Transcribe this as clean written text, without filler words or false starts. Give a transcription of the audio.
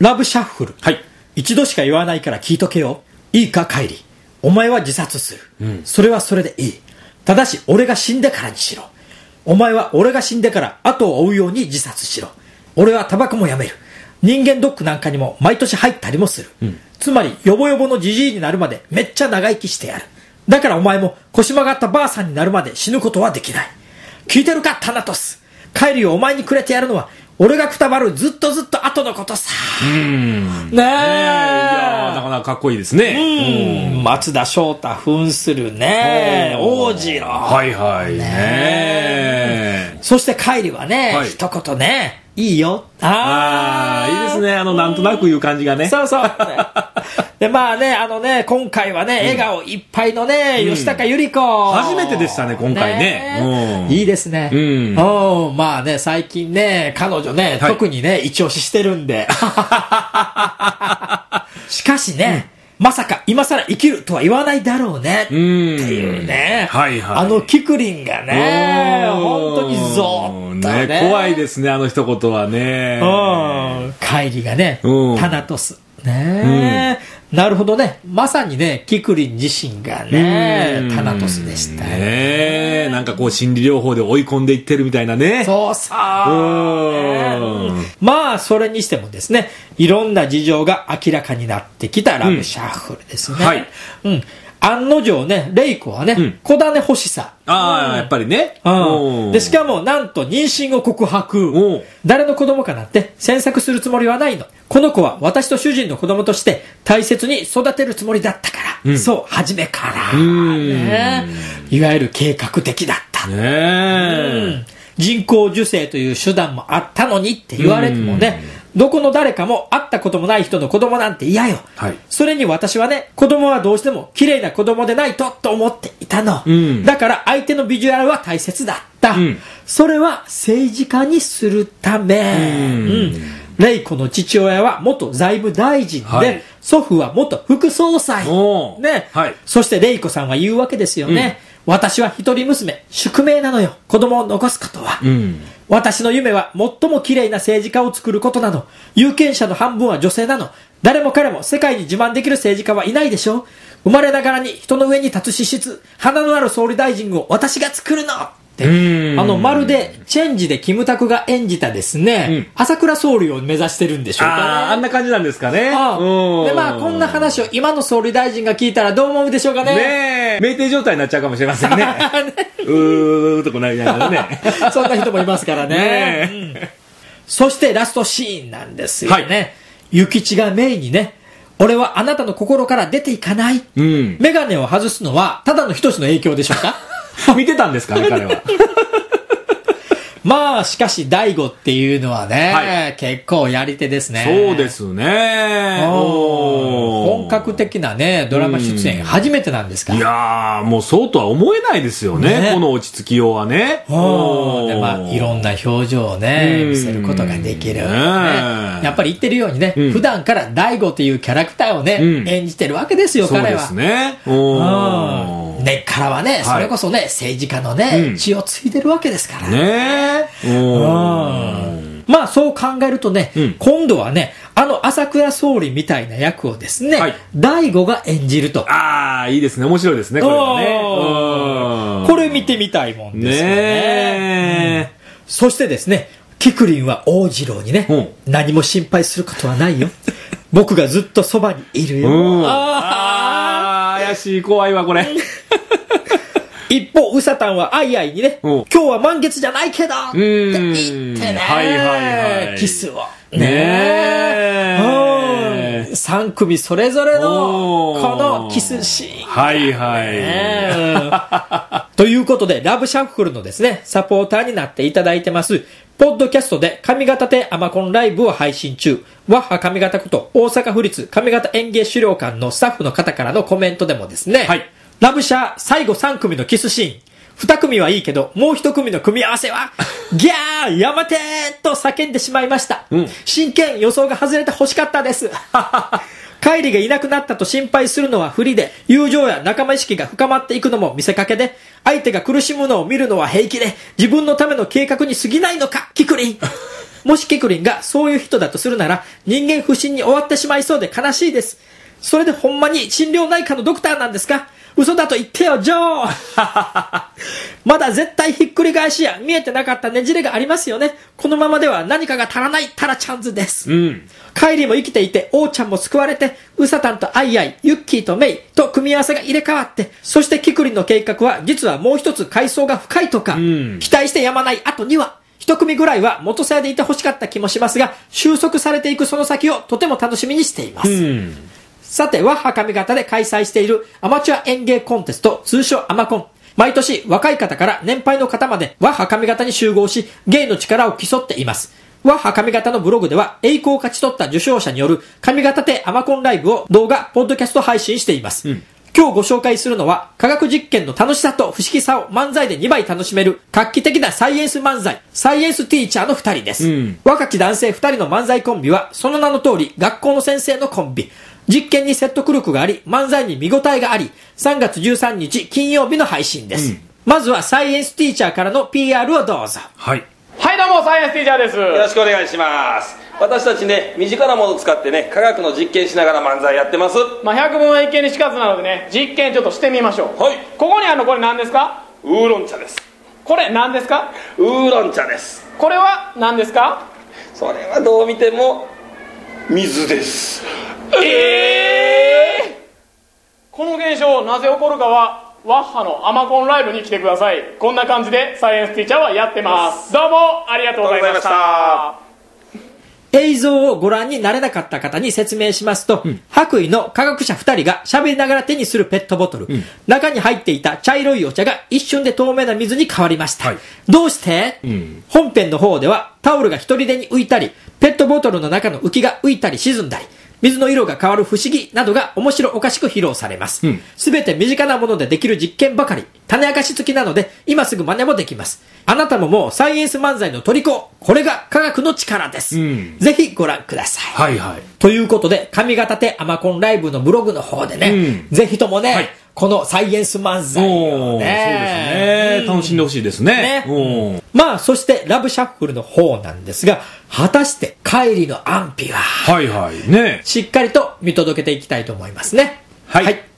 ラブシャッフル。 はい。 一度しか言わないから聞いとけよ。いいか、カイリー。お前は自殺する。それはそれでいい。ただし、俺が死んでからにしろ。お前は俺が死んでから後を追うように自殺しろ。俺はタバコもやめる。人間ドックなんかにも毎年入ったりもする。つまり、ヨボヨボのジジイになるまでめっちゃ長生きしてやる。だからお前も腰曲がったばあさんになるまで死ぬことはできない。聞いてるか、タナトス。カイリーをお前にくれてやるのは、俺がくたばるずっと後のことさ。ねえ。いやなかなかかっこいいですね。 松田翔太扮するね、王次郎。 はいはい。ねそしてカイリーはね、 はい、 一言ね、いいよ。 いいですね。なんとなくいう感じがね。 そうそう。で、まあね、今回はね、笑顔いっぱいのね、吉高由里子。 初めてでしたね、今回ね。 いいですね。まあね、最近ね、彼女ね、特にね、一押ししてるんで。しかしね、まさか今更生きるとは言わないだろうねっていうね。 はいはい。 キクリンがね、本当にゾーッとね。 怖いですね、あの一言はね。 カイリがね、タナトス。ねなるほどね。まさにね、キクリン自身がね、タナトスでしたね。 なんかこう心理療法で追い込んでいってるみたいなね。 そうさ。まあ、それにしてもですね、いろんな事情が明らかになってきたラブシャッフルですね。はい。案の定ね、レイコはね、子種欲しさ。 やっぱりね。 で、しかもなんと妊娠を告白。誰の子供かなんて詮索するつもりはないの。この子は私と主人の子供として大切に育てるつもりだったから。そう、初めから。いわゆる計画的だった。人工授精という手段もあったのにって言われてもね、どこの誰かも会ったこともない人の子供なんて嫌よ。それに私はね、子供はどうしても綺麗な子供でないと思っていたの。だから相手のビジュアルは大切だった。それは政治家にするため。レイコの父親は元財務大臣で、祖父は元副総裁。そしてレイコさんは言うわけですよね。私は一人娘、宿命なのよ。子供を残すことは。私の夢は最も綺麗な政治家を作ることなの。有権者の半分は女性なの。誰も彼も世界に自慢できる政治家はいないでしょ。生まれながらに人の上に立つ資質、花のある総理大臣を私が作るの。まるでチェンジでキムタクが演じたですね、朝倉総理を目指してるんでしょうかね。 あんな感じなんですかね。で、 まあこんな話を今の総理大臣が聞いたらどう思うでしょうかね。 ねえ、酩酊状態になっちゃうかもしれませんね。とこなりながらね。 そんな人もいますからね。そしてラストシーンなんですよね。諭吉がメイにね、俺はあなたの心から出ていかない。メガネを外すのはただの一つの影響でしょうか。 見てたんですかね、彼は。 まあ、しかし、大悟っていうのはね、結構やり手ですね。 そうですね。 本格的なね、ドラマ出演、初めてなんですか。 いやー、もうそうとは思えないですよね、この落ち着きようはね。 で、まあ、いろんな表情をね、見せることができる。やっぱり言ってるようにね、普段から大悟っていうキャラクターをね、演じてるわけですよ、彼は。 そうですね。 根っからはね、それこそね、政治家のね、血を継いでるわけですからね。まあそう考えるとね、今度はね、朝倉総理みたいな役をですね、大悟が演じると。 いいですね、面白いですね、これはね。これ見てみたいもんですよね。そしてですね、キクリンは大次郎にね、何も心配することはないよ。僕がずっとそばにいるよ。 怪しい、怖いわ、これ。 一方、ウサタンはアイアイにね、今日は満月じゃないけどって言ってね、キスを。3組それぞれのこのキスシーン。ということで、ラブシャッフルのですね、サポーターになっていただいてます、ポッドキャストで上方亭アマコンライブを配信中、ワッハ上方こと大阪府立上方演芸資料館のスタッフの方からのコメントでもですね、ラブシャー最後3組のキスシーン。2組はいいけど、もう1組の組み合わせは、ギャーやまてーと叫んでしまいました。真剣予想が外れて欲しかったです。カイリがいなくなったと心配するのは不利で、友情や仲間意識が深まっていくのも見せかけで、相手が苦しむのを見るのは平気で、自分のための計画に過ぎないのか、キクリン。 もしキクリンがそういう人だとするなら、人間不信に終わってしまいそうで悲しいです。それでほんまに心療内科のドクターなんですか？嘘だと言ってよ、ジョーまだ絶対ひっくり返しや見えてなかったねじれがありますよね。このままでは何かが足らないタラちゃんズです。カイリーも生きていて、オーちゃんも救われて、ウサタンとアイアイ、ユッキーとメイと組み合わせが入れ替わって、そしてキクリンの計画は実はもう一つ階層が深いとか、期待してやまない後には、一組ぐらいは元さやでいて欲しかった気もしますが、収束されていくその先をとても楽しみにしています。さて、ワッハ上方で開催しているアマチュア演芸コンテスト、通称アマコン。毎年若い方から年配の方までワッハ上方に集合し、芸の力を競っています。ワッハ上方のブログでは栄光を勝ち取った受賞者による上方亭アマコンライブを動画、ポッドキャスト配信しています。今日ご紹介するのは、科学実験の楽しさと不思議さを漫才で2倍楽しめる画期的なサイエンス漫才、サイエンスティーチャーの2人です。若き男性2人の漫才コンビは、その名の通り学校の先生のコンビ。実験に説得力があり、漫才に見応えがあり、3月13日金曜日の配信です。まずはサイエンスティーチャーからの PR をどうぞ。 はい、どうも、サイエンスティーチャーです。 よろしくお願いします。私たちね、身近なものを使ってね、科学の実験しながら漫才やってます。 百聞は一見にしかずなのでね、実験ちょっとしてみましょう。 はい。 ここにあるの、これ何ですか？ ウーロン茶です。 これ何ですか？ ウーロン茶です。 これは何ですか？ それはどう見ても水です。 この現象なぜ起こるかはワッハのアマコンライブに来てください。こんな感じでサイエンスティーチャーはやってます。どうもありがとうございました。 映像をご覧になれなかった方に説明しますと、白衣の科学者2人が喋りながら手にするペットボトル、中に入っていた茶色いお茶が一瞬で透明な水に変わりました。どうして、本編の方ではタオルが一人でに浮いたり、ペットボトルの中の浮きが浮いたり沈んだり、水の色が変わる不思議などが面白おかしく披露されます。すべて身近なものでできる実験ばかり。種明かし付きなので、今すぐ真似もできます。あなたももうサイエンス漫才の虜。これが科学の力です。ぜひご覧ください。ということで、上方亭アマコンライブのブログの方でね、ぜひともね、このサイエンス漫才をね、 そうですね。楽しんでほしいですね。 まあ、そしてラブシャッフルの方なんですが、果たして帰りの安否は、しっかりと見届けていきたいと思いますね。はい。